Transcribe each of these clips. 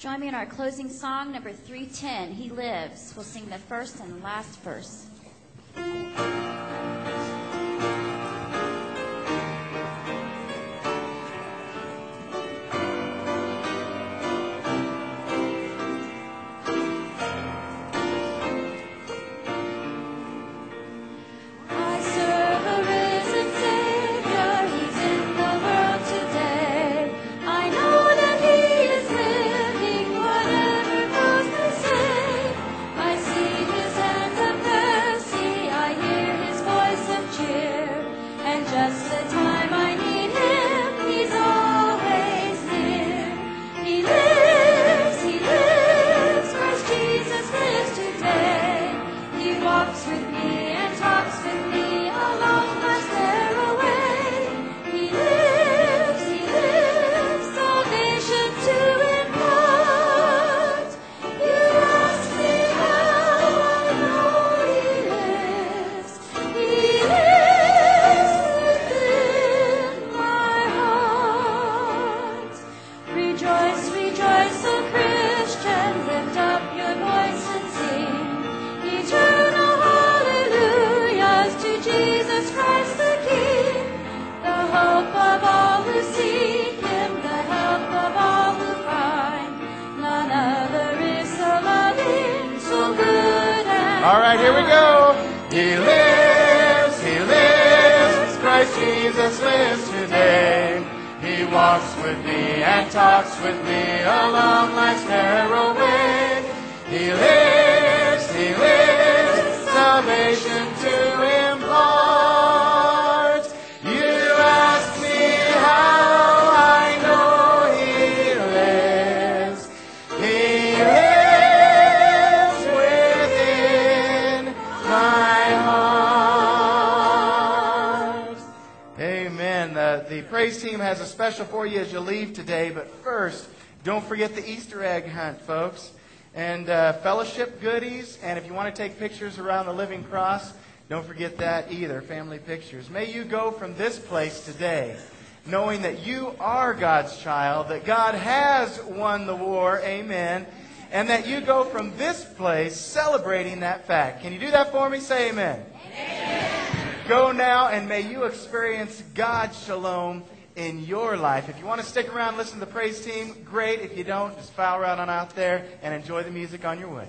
Join me in our closing song, number 310, He Lives. We'll sing the first and last verse. All right, here we go. He lives, Christ Jesus lives today. He walks with me and talks with me along life's narrow way. He lives, salvation to impart. You ask me how I know He lives. He lives within my heart. Amen. The praise team has a special for you as you leave today, but first, don't forget the Easter egg hunt, folks. And fellowship goodies, and if you want to take pictures around the living cross, don't forget that either, family pictures. May you go from this place today knowing that you are God's child, that God has won the war, amen, and that you go from this place celebrating that fact. Can you do that for me? Say amen. Amen. Go now, and may you experience God's shalom in your life. If you want to stick around and listen to the praise team, great. If you don't, just file right on out there and enjoy the music on your way.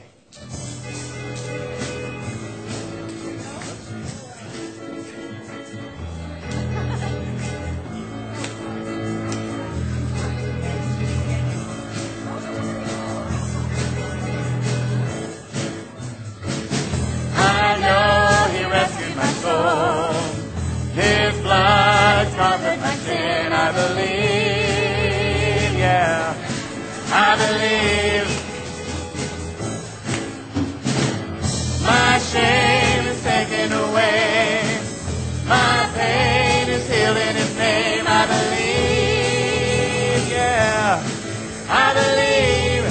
I know He rescued my soul. His blood covered my sin. I believe, yeah, I believe. My shame is taken away. My pain is healed in His name. I believe, yeah, I believe.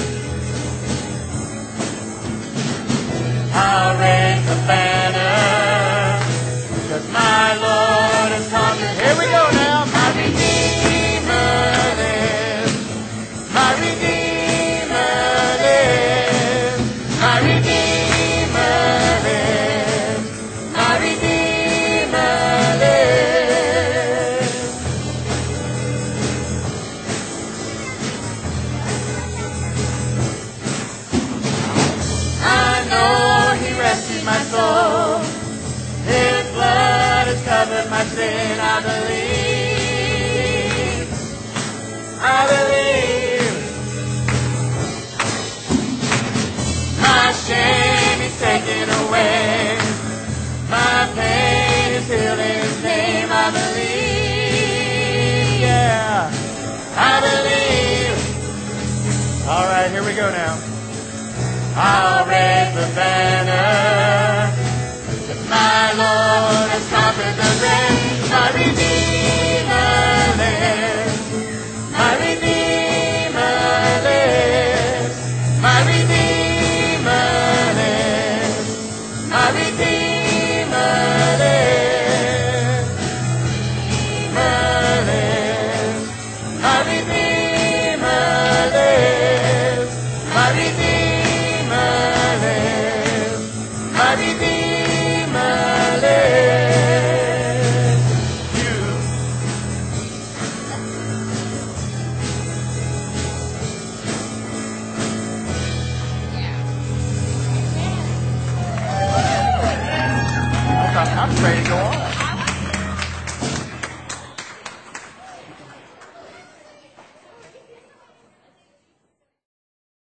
I'll raise the banner, 'cause my Lord has conquered. Here we go now. My Redeemer lives. My Redeemer lives. My Redeemer lives. My Redeemer lives. I know He rescued my soul. His blood has covered my sin. I believe. I believe. My shame is taken away. My pain is healed in His name. I believe. Yeah. I believe. All right, here we go now. I'll raise the banner. My Lord has conquered the grave. My Redeemer lives. My Redeemer lives. My Redeemer lives. My Redeemer lives. Redeemer lives. My Redeemer lives. Everything